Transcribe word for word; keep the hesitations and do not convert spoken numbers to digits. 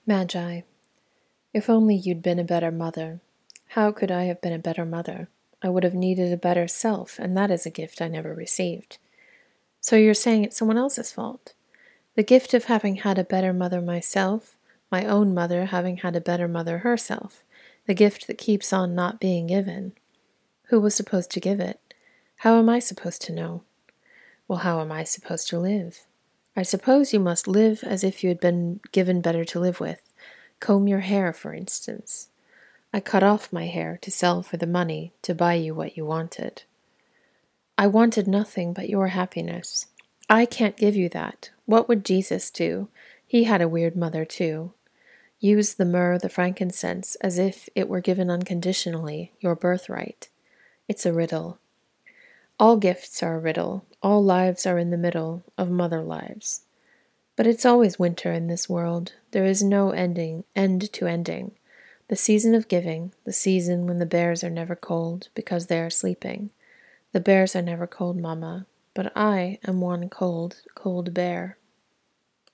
Magi, if only you'd been a better mother. How could I have been a better mother? I would have needed a better self, and that is a gift I never received. So you're saying it's someone else's fault? The gift of having had a better mother myself, my own mother having had a better mother herself, the gift that keeps on not being given. Who was supposed to give it? How am I supposed to know? Well, how am I supposed to live? I suppose you must live as if you had been given better to live with. Comb your hair, for instance. I cut off my hair to sell for the money to buy you what you wanted. I wanted nothing but your happiness. I can't give you that. What would Jesus do? He had a weird mother, too. Use the myrrh, the frankincense, as if it were given unconditionally, your birthright. It's a riddle. All gifts are a riddle. All lives are in the middle of mother lives. But it's always winter in this world. There is no ending, end to ending. The season of giving, the season when the bears are never cold because they are sleeping. The bears are never cold, Mamma, but I am one cold, cold bear.